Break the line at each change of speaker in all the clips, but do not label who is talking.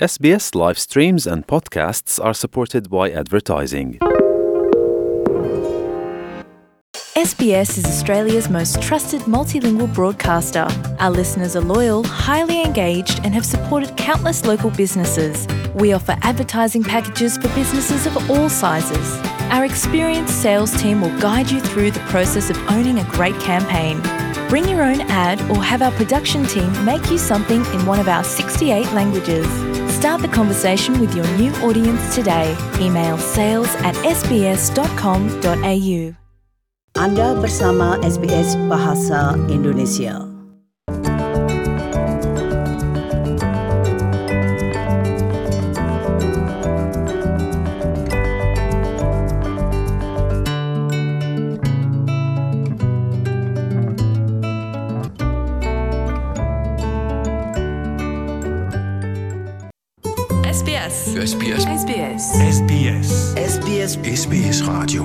SBS live streams and podcasts are supported by advertising.
SBS is Australia's most trusted multilingual broadcaster. Our listeners are loyal, highly engaged, and have supported countless local businesses. We offer advertising packages for businesses of all sizes. Our experienced sales team will guide you through the process of owning a great campaign. Bring your own ad or have our production team make you something in one of our 68 languages. Start the conversation with your new audience today. Email sales@sbs.com.au.
Anda bersama SBS Bahasa Indonesia.
SBS.
SBS.
SBS.
SBS.
SBS Radio.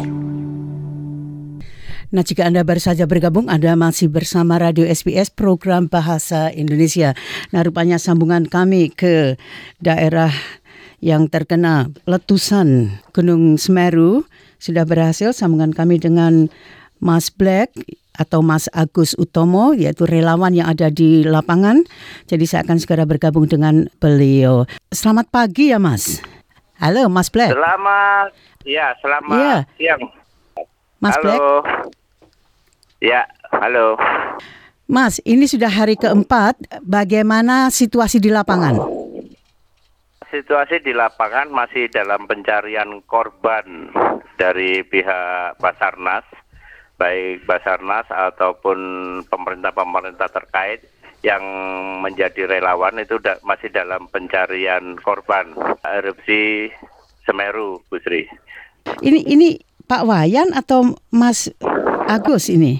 Nah, jika Anda baru saja bergabung, Anda masih bersama Radio SBS Program Bahasa Indonesia. Nah, rupanya sambungan kami ke daerah yang terkena letusan Gunung Semeru sudah berhasil. Sambungan kami dengan Mas Black atau Mas Agus Utomo, yaitu relawan yang ada di lapangan. Jadi saya akan segera bergabung dengan beliau. Selamat pagi ya, Mas. Halo, Mas Black.
Selamat siang.
Mas
halo.
Black.
Ya, halo.
Mas, ini sudah hari keempat. Bagaimana situasi di lapangan?
Situasi di lapangan masih dalam pencarian korban dari pihak Basarnas, baik Basarnas ataupun pemerintah terkait yang menjadi relawan itu masih dalam pencarian korban erupsi Semeru, Bu Sri.
Ini Pak Wayan atau Mas Agus ini?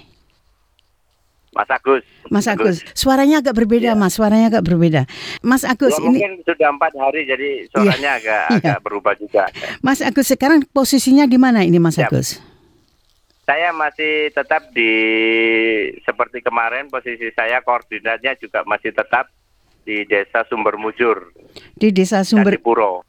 Mas Agus. Suaranya agak berbeda, ya. Mas. Suaranya agak berbeda. Mas Agus, ini
mungkin sudah 4 hari jadi suaranya agak berubah juga.
Mas Agus, sekarang posisinya di mana ini, Mas Agus?
Saya masih tetap seperti kemarin, posisi saya koordinatnya juga masih tetap di Desa Sumbermujur.
Di Desa Sumbermujur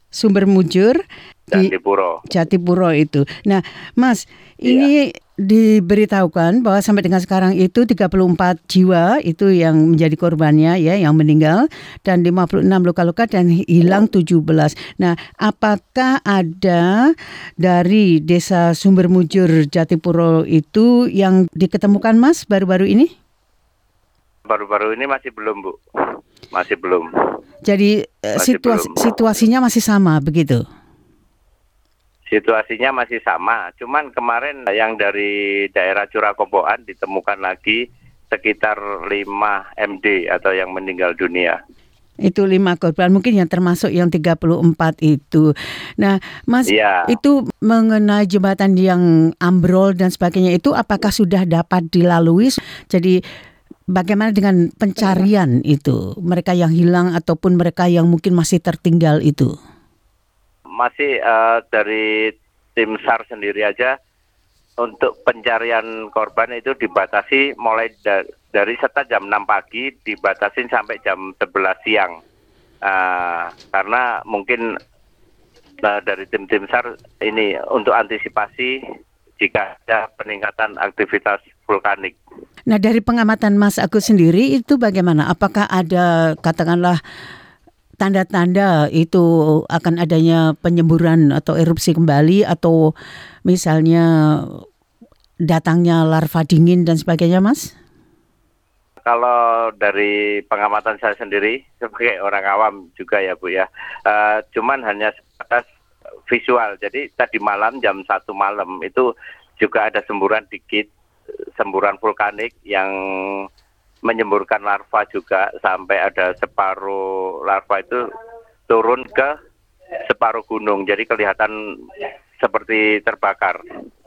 di Jatipuro itu. Nah, Mas, ini diberitahukan bahwa sampai dengan sekarang itu 34 jiwa itu yang menjadi korbannya ya, yang meninggal, dan 56 luka-luka dan hilang 17. Nah, apakah ada dari Desa Sumbermujur Jatipuro itu yang diketemukan, Mas, baru-baru ini?
Baru-baru ini masih belum, Bu. Masih belum.
Jadi situasinya masih sama begitu?
Situasinya masih sama, cuman kemarin yang dari daerah Curakoboan ditemukan lagi sekitar 5 MD atau yang meninggal dunia.
Itu 5 korban, mungkin yang termasuk yang 34 itu. Nah, Mas, itu mengenai jembatan yang ambrol dan sebagainya itu apakah sudah dapat dilalui? Jadi bagaimana dengan pencarian itu? Mereka yang hilang ataupun mereka yang mungkin masih tertinggal itu?
Masih dari tim SAR sendiri aja untuk pencarian korban itu dibatasi mulai dari setelah jam 6 pagi dibatasin sampai jam 11 siang. Karena mungkin dari tim SAR ini untuk antisipasi jika ada peningkatan aktivitas vulkanik.
Nah, dari pengamatan Mas Agus sendiri itu bagaimana? Apakah ada katakanlah tanda-tanda itu akan adanya penyemburan atau erupsi kembali atau misalnya datangnya larva dingin dan sebagainya, Mas?
Kalau dari pengamatan saya sendiri sebagai orang awam juga ya, Bu ya, cuman hanya sebatas visual. Jadi tadi malam jam 1 malam itu juga ada semburan dikit, semburan vulkanik yang menyemburkan larva juga, sampai ada separuh larva itu turun ke separuh gunung, jadi kelihatan seperti terbakar.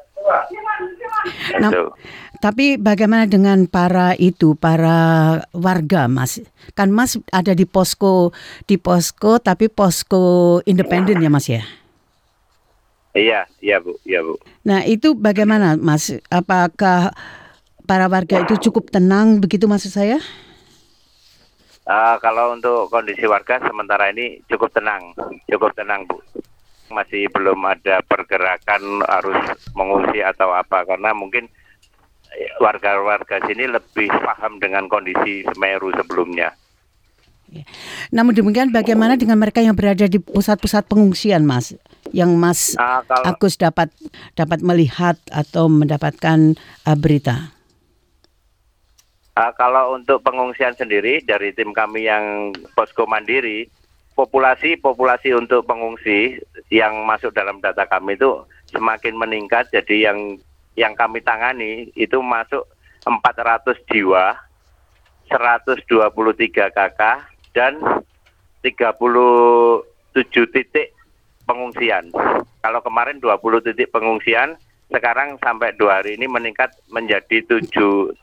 Nah, tapi bagaimana dengan para warga, Mas? Kan Mas ada di posko tapi posko independen ya, Mas ya?
Iya Bu.
Nah, itu bagaimana, Mas? Apakah para warga itu cukup tenang begitu maksud saya?
Kalau untuk kondisi warga sementara ini cukup tenang Bu. Masih belum ada pergerakan harus mengungsi atau apa, karena mungkin warga-warga sini lebih paham dengan kondisi Semeru sebelumnya.
Namun demikian, bagaimana dengan mereka yang berada di pusat-pusat pengungsian, Mas? Yang Mas Agus dapat melihat atau mendapatkan berita?
Kalau untuk pengungsian sendiri dari tim kami yang posko mandiri, populasi untuk pengungsi yang masuk dalam data kami itu semakin meningkat. Jadi yang kami tangani itu masuk 400 jiwa, 123 KK, dan 37 titik pengungsian. Kalau kemarin 20 titik pengungsian, sekarang sampai 2 hari ini meningkat menjadi 37.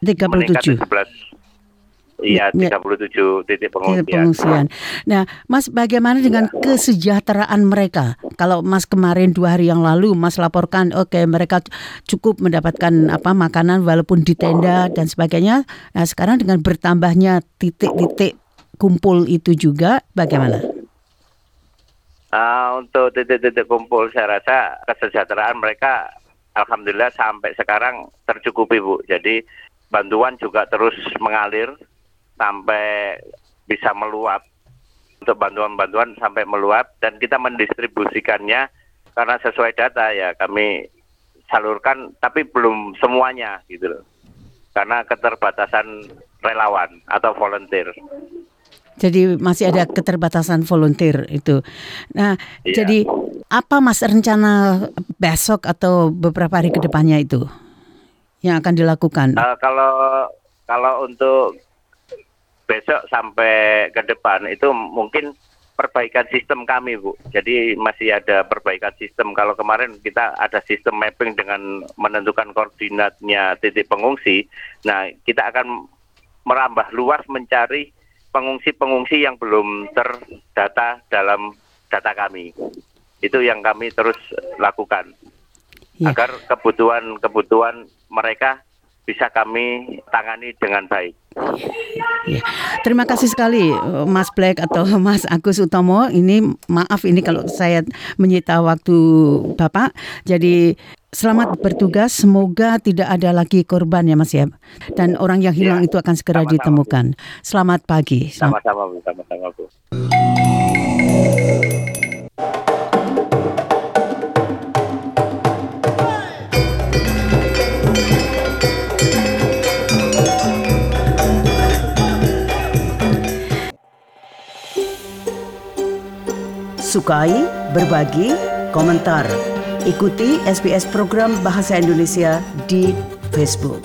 Iya, 37 titik pengungsian.
Nah, Mas, bagaimana dengan kesejahteraan mereka? Kalau Mas kemarin 2 hari yang lalu Mas laporkan, mereka cukup mendapatkan makanan walaupun di tenda dan sebagainya. Nah, sekarang dengan bertambahnya titik-titik kumpul itu juga, bagaimana?
Untuk titik-titik kumpul, saya rasa kesejahteraan mereka alhamdulillah sampai sekarang tercukupi, Bu. Jadi bantuan juga terus mengalir sampai bisa meluap. Untuk bantuan-bantuan sampai meluap, dan kita mendistribusikannya karena sesuai data ya kami salurkan, tapi belum semuanya gitu loh. Karena keterbatasan relawan atau volunteer.
Jadi masih ada keterbatasan volunteer itu. Nah,
iya.
Jadi apa Mas rencana besok atau beberapa hari ke depannya itu yang akan dilakukan?
Kalau untuk besok sampai ke depan itu mungkin perbaikan sistem kami, Bu. Jadi masih ada perbaikan sistem. Kalau kemarin kita ada sistem mapping dengan menentukan koordinatnya titik pengungsi. Nah, kita akan merambah luas mencari pengungsi-pengungsi yang belum terdata dalam data kami. Itu yang kami terus lakukan. Ya. Agar kebutuhan mereka bisa kami tangani dengan baik.
Ya. Terima kasih sekali Mas Black atau Mas Agus Utomo. Maaf kalau saya menyita waktu Bapak. Jadi selamat bertugas. Semoga tidak ada lagi korban ya Mas ya. Dan orang yang hilang itu akan segera ditemukan. Selamat pagi.
Sama-sama Bu.
Sukai, berbagi, komentar. Ikuti SBS program Bahasa Indonesia di Facebook.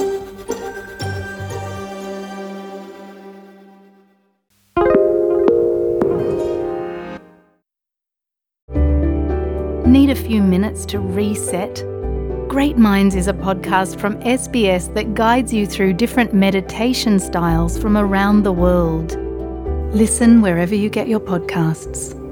Need a few minutes to reset? Great Minds is a podcast from SBS that guides you through different meditation styles from around the world. Listen wherever you get your podcasts.